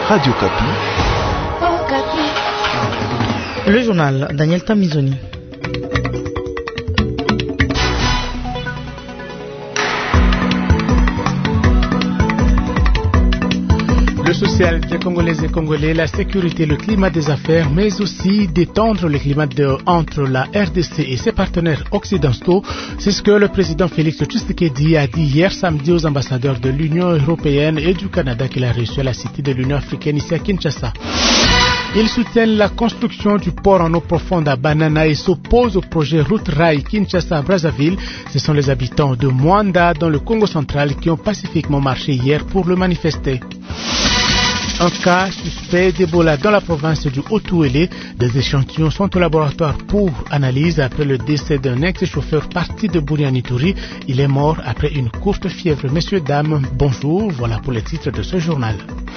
Radio Kapi. Le journal Daniel Tamizoni. Le social des Congolaises et Congolais, la sécurité, le climat des affaires, mais aussi d'étendre le climat entre la RDC et ses partenaires occidentaux. C'est ce que le président Félix Tshisekedi a dit hier samedi aux ambassadeurs de l'Union européenne et du Canada qu'il a reçus à la Cité de l'Union africaine ici à Kinshasa. Ils soutiennent la construction du port en eau profonde à Banana et s'opposent au projet Route Rail Kinshasa-Brazzaville. Ce sont les habitants de Mwanda dans le Congo central qui ont pacifiquement marché hier pour le manifester. Un cas suspect d'Ebola dans la province du Haut-Ouélé. Des échantillons sont au laboratoire pour analyse après le décès d'un ex-chauffeur parti de Bourianitouri. Il est mort après une courte fièvre. Messieurs, dames, bonjour. Voilà pour les titres de ce journal.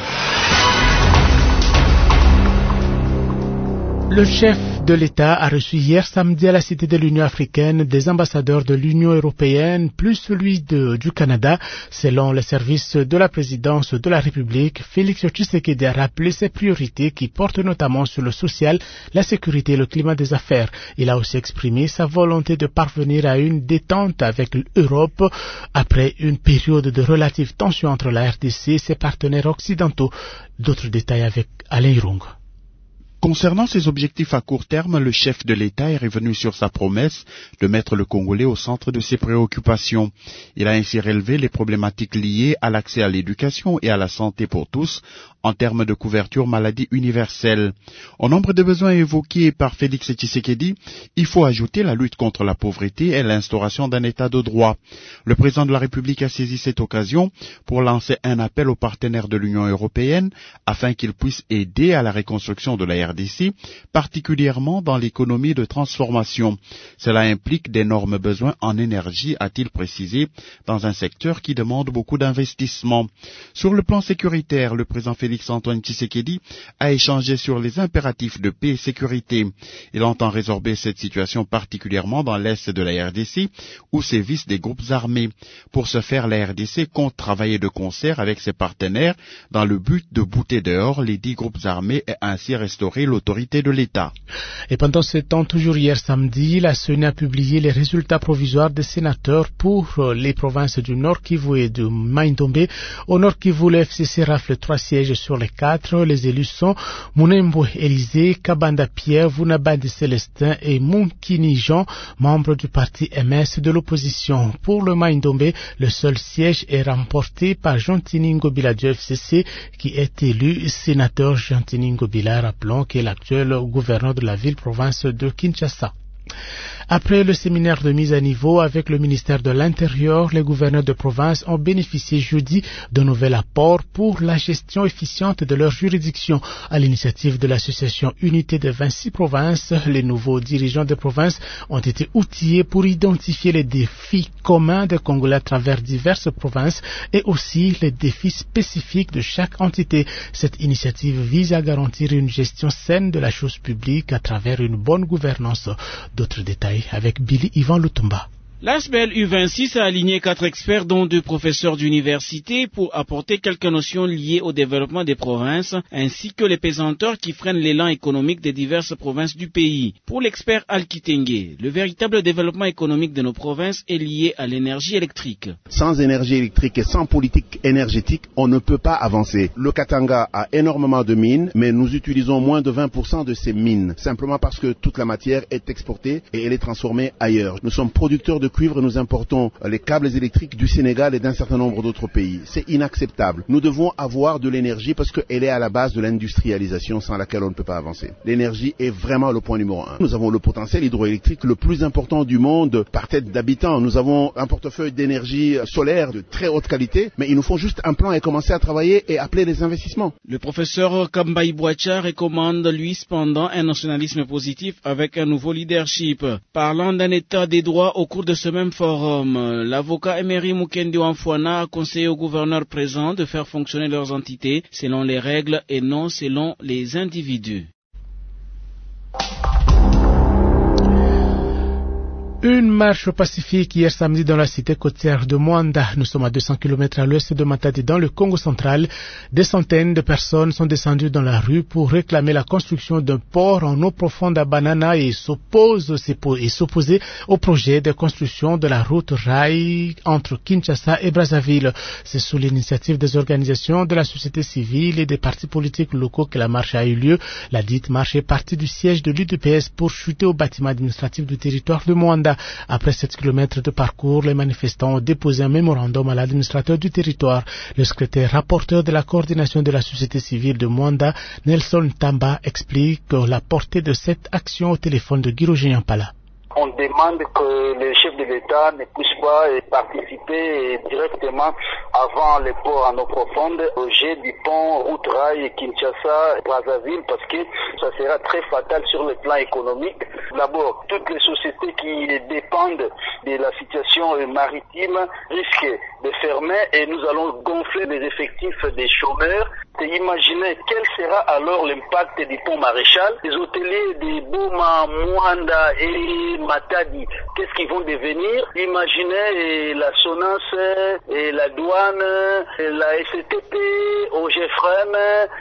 Le chef de l'État a reçu hier samedi à la Cité de l'Union africaine des ambassadeurs de l'Union européenne plus celui du Canada. Selon les services de la présidence de la République, Félix Tshisekedi a rappelé ses priorités qui portent notamment sur le social, la sécurité et le climat des affaires. Il a aussi exprimé sa volonté de parvenir à une détente avec l'Europe après une période de relative tension entre la RDC et ses partenaires occidentaux. D'autres détails avec Alain Irung. Concernant ses objectifs à court terme, le chef de l'État est revenu sur sa promesse de mettre le Congolais au centre de ses préoccupations. Il a ainsi relevé les problématiques liées à l'accès à l'éducation et à la santé pour tous en termes de couverture maladie universelle. Au nombre de besoins évoqués par Félix Tshisekedi, il faut ajouter la lutte contre la pauvreté et l'instauration d'un État de droit. Le président de la République a saisi cette occasion pour lancer un appel aux partenaires de l'Union européenne afin qu'ils puissent aider à la reconstruction de la RDC, particulièrement dans l'économie de transformation. Cela implique d'énormes besoins en énergie, a-t-il précisé, dans un secteur qui demande beaucoup d'investissements. Sur le plan sécuritaire, le président Félix-Antoine Tshisekedi a échangé sur les impératifs de paix et sécurité. Il entend résorber cette situation particulièrement dans l'est de la RDC, où sévissent des groupes armés. Pour ce faire, la RDC compte travailler de concert avec ses partenaires dans le but de bouter dehors les 10 groupes armés et ainsi restaurer l'autorité de l'État. Et pendant ce temps, toujours hier samedi, la CENI a publié les résultats provisoires des sénateurs pour les provinces du Nord Kivu et du Mai-Ndombe. Au Nord Kivu, le FCC rafle 3 sièges sur les 4. Les élus sont Munembo Élisée, Kabanda Pierre, Vunabandi Célestin et Moukini Jean, membres du parti MS de l'opposition. Pour le Mai-Ndombe, le seul siège est remporté par Jean-Tini Ngobila du FCC, qui est élu sénateur. Jean-Tini Ngobila, rappelons, qui est l'actuel gouverneur de la ville-province de Kinshasa. Après le séminaire de mise à niveau avec le ministère de l'Intérieur, les gouverneurs de province ont bénéficié jeudi d'un nouvel apport pour la gestion efficiente de leur juridiction. À l'initiative de l'association Unité de 26 provinces, les nouveaux dirigeants de province ont été outillés pour identifier les défis communs des Congolais à travers diverses provinces et aussi les défis spécifiques de chaque entité. Cette initiative vise à garantir une gestion saine de la chose publique à travers une bonne gouvernance. D'autres détails avec Billy Ivan Lutumba. L'ASBEL U26 a aligné 4 experts dont 2 professeurs d'université pour apporter quelques notions liées au développement des provinces ainsi que les pesanteurs qui freinent l'élan économique des diverses provinces du pays. Pour l'expert Al Kitenge, le véritable développement économique de nos provinces est lié à l'énergie électrique. Sans énergie électrique et sans politique énergétique, on ne peut pas avancer. Le Katanga a énormément de mines, mais nous utilisons moins de 20% de ces mines, simplement parce que toute la matière est exportée et elle est transformée ailleurs. Nous sommes producteurs de cuivre, nous importons les câbles électriques du Sénégal et d'un certain nombre d'autres pays. C'est inacceptable. Nous devons avoir de l'énergie parce qu'elle est à la base de l'industrialisation sans laquelle on ne peut pas avancer. L'énergie est vraiment le point numéro 1. Nous avons le potentiel hydroélectrique le plus important du monde par tête d'habitant. Nous avons un portefeuille d'énergie solaire de très haute qualité, mais il nous faut juste un plan et commencer à travailler et appeler les investissements. Le professeur Kambaï Bouacha recommande, lui, cependant, un nationalisme positif avec un nouveau leadership. Parlant d'un état des droits au cours de ce même forum, l'avocat Emery Mukendi Wamfouana a conseillé aux gouverneurs présents de faire fonctionner leurs entités selon les règles et non selon les individus. Une marche pacifique hier samedi dans la cité côtière de Mwanda. Nous sommes à 200 km à l'ouest de Matadi dans le Congo central. Des centaines de personnes sont descendues dans la rue pour réclamer la construction d'un port en eau profonde à Banana et s'opposer au projet de construction de la route rail entre Kinshasa et Brazzaville. C'est sous l'initiative des organisations de la société civile et des partis politiques locaux que la marche a eu lieu. La dite marche est partie du siège de l'UDPS pour chuter au bâtiment administratif du territoire de Mwanda. Après 7 km de parcours, les manifestants ont déposé un mémorandum à l'administrateur du territoire. Le secrétaire rapporteur de la coordination de la société civile de Mwanda, Nelson Tamba, explique la portée de cette action au téléphone de Guiroje Nyampala. On demande que le chef de l'État ne puisse pas participer directement avant le port en eau profonde au jet du pont route rail Kinshasa-Brazzaville parce que ça sera très fatal sur le plan économique. D'abord, toutes les sociétés qui dépendent de la situation maritime risquent de fermer et nous allons gonfler les effectifs des chômeurs. Imaginez quel sera alors l'impact du pont Maréchal, des hôteliers de Boma, Mwanda et Matadi, qu'est-ce qu'ils vont devenir? Imaginez la SONAS, la douane, la STP, OGFREM,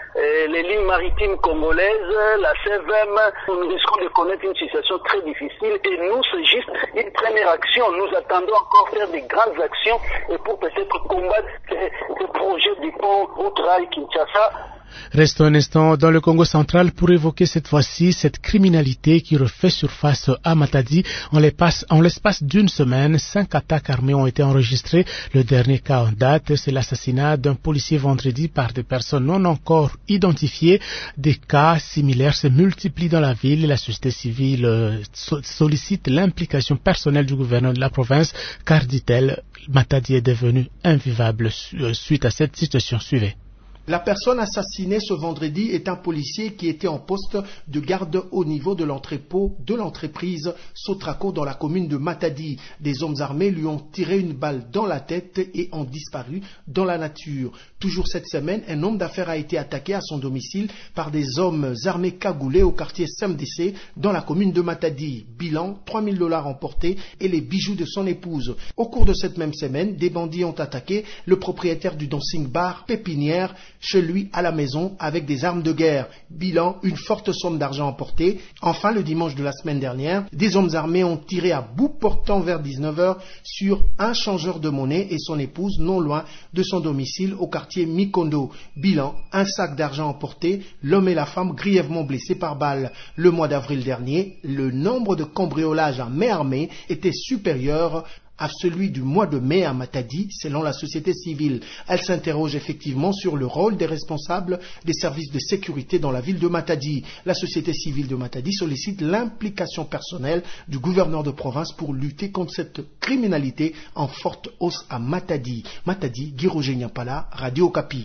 les lignes maritimes congolaises, la CVM. Nous risquons de connaître une situation très difficile et nous, c'est juste une première action. Nous attendons encore faire des grandes actions et pour peut-être combattre ce projet du pont route-rail Kinshasa. Restons un instant dans le Congo central pour évoquer cette fois-ci cette criminalité qui refait surface à Matadi. En l'espace d'une semaine, 5 attaques armées ont été enregistrées. Le dernier cas en date, c'est l'assassinat d'un policier vendredi par des personnes non encore identifiées. Des cas similaires se multiplient dans la ville et la société civile sollicite l'implication personnelle du gouverneur de la province car, dit-elle, Matadi est devenu invivable suite à cette situation. Suivez. La personne assassinée ce vendredi est un policier qui était en poste de garde au niveau de l'entrepôt de l'entreprise Sotraco dans la commune de Matadi. Des hommes armés lui ont tiré une balle dans la tête et ont disparu dans la nature. Toujours cette semaine, un homme d'affaires a été attaqué à son domicile par des hommes armés cagoulés au quartier SMDC dans la commune de Matadi. Bilan, $3,000 emportés et les bijoux de son épouse. Au cours de cette même semaine, des bandits ont attaqué le propriétaire du dancing bar Pépinière chez lui à la maison avec des armes de guerre. Bilan, une forte somme d'argent emportée. Enfin, le dimanche de la semaine dernière, des hommes armés ont tiré à bout portant vers 19h sur un changeur de monnaie et son épouse non loin de son domicile au quartier Mikondo. Bilan, un sac d'argent emporté, l'homme et la femme grièvement blessés par balle. Le mois d'avril dernier, le nombre de cambriolages à main armée était supérieur à celui du mois de mai à Matadi, selon la société civile. Elle s'interroge effectivement sur le rôle des responsables des services de sécurité dans la ville de Matadi. La société civile de Matadi sollicite l'implication personnelle du gouverneur de province pour lutter contre cette criminalité en forte hausse à Matadi. Matadi, Guiroje Nyampala, Radio Okapi.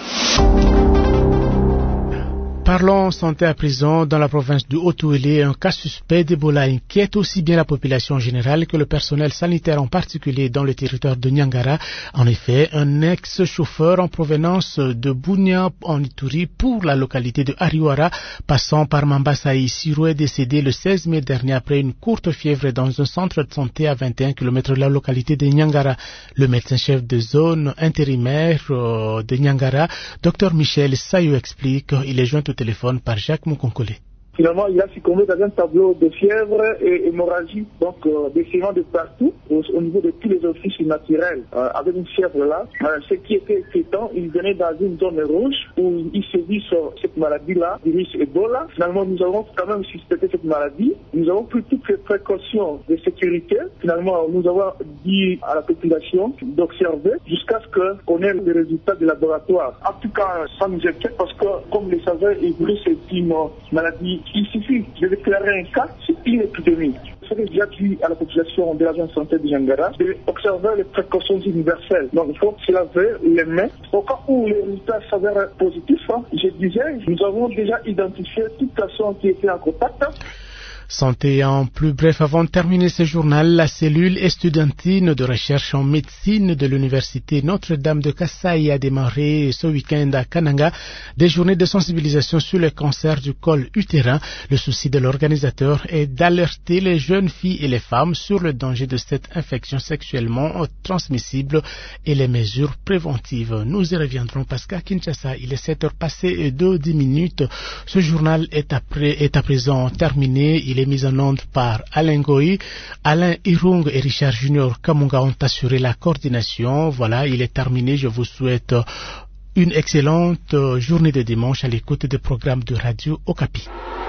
Parlons santé à présent. Dans la province du Haut-Ouélé, un cas suspect d'Ebola inquiète aussi bien la population générale que le personnel sanitaire en particulier dans le territoire de Niangara. En effet, un ex-chauffeur en provenance de Bunia en Ituri pour la localité de Ariwara, passant par Mambasa et Siro, est décédé le 16 mai dernier après une courte fièvre dans un centre de santé à 21 km de la localité de Niangara. Le médecin-chef de zone intérimaire de Niangara, Dr Michel Sayou, explique qu'il est joint au téléphone par Jacques Moukonkole. Finalement, il a succombé dans un tableau de fièvre et hémorragie, donc des saignements de partout, au niveau de tous les offices naturels, avec une fièvre là. Ce qui était inquiétant, il venait dans une zone rouge où il se vit sur cette maladie-là, virus Ebola. Finalement, nous avons quand même suspecté cette maladie. Nous avons pris toutes les précautions de sécurité. Finalement, nous avons dit à la population d'observer jusqu'à ce qu'on ait les résultats du laboratoire. En tout cas, ça nous inquiète parce que, comme vous le savez, le virus est une maladie. Il suffit de déclarer un cas, c'est une épidémie. Ce que j'ai dit à la population de l'agence santé de Niangara, c'est d'observer les précautions universelles. Donc il faut se laver les mains. Au cas où les résultats s'avèrent positifs, je disais, nous avons déjà identifié toute personne qui était en contact. Santé en plus bref, avant de terminer ce journal, la cellule estudiantine de recherche en médecine de l'université Notre-Dame de Kasaï a démarré ce week-end à Kananga des journées de sensibilisation sur le cancer du col utérin. Le souci de l'organisateur est d'alerter les jeunes filles et les femmes sur le danger de cette infection sexuellement transmissible et les mesures préventives. Nous y reviendrons parce qu'à Kinshasa, il est 7 heures passées de 10 minutes. Ce journal est à présent terminé. Il est mis en onde par Alain Goï, Alain Irung et Richard Junior Kamunga ont assuré la coordination. Voilà, il est terminé. Je vous souhaite une excellente journée de dimanche à l'écoute des programmes de Radio Okapi.